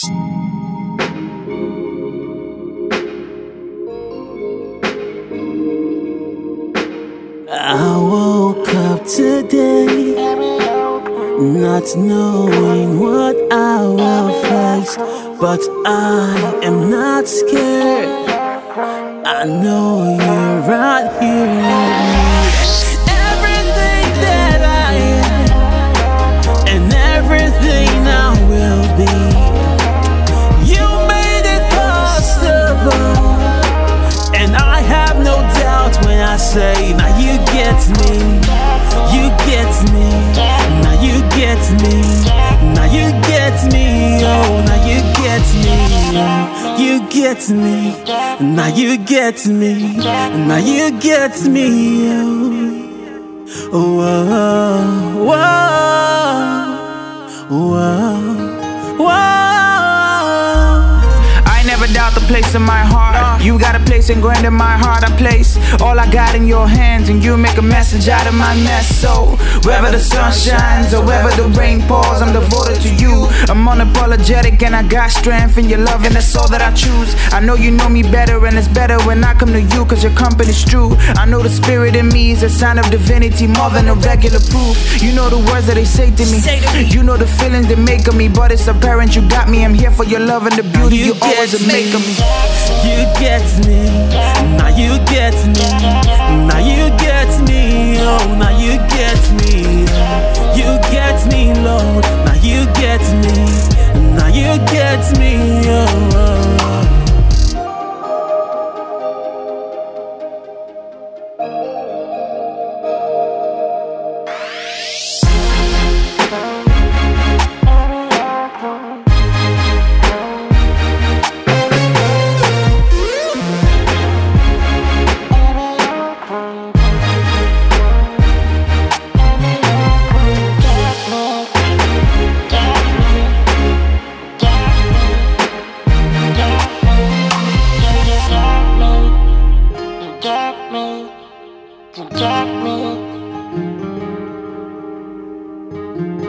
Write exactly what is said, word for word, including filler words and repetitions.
I woke up today not knowing what I will face, but I am not scared. I know you're right here with me. Everything that I am and everything I will be, you made it possible, and I have no doubt when I say, now you get me, you get me, now you get me, now you get me, oh, now you get me, you get me, now you get me, now you get me, oh, whoa, whoa, whoa, whoa. Never doubt the place in my heart. You got a place ingrained in my heart. I place all I got in your hands, and you make a message out of my mess. So wherever the sun shines or wherever the rain pours, I'm devoted to you. I'm unapologetic and I got strength in your love, and that's all that I choose. I know you know me better, and it's better when I come to you, cause your company's true. I know the spirit in me is a sign of divinity, more than a regular proof. You know the words that they say to me, you know the feelings they make of me, but it's apparent you got me. I'm here for your love and the beauty you, you always make of me. You get me, now you get me, now you get me, oh, now you get me, you get me, Lord, now you get me, now you get me, oh, oh. You got me.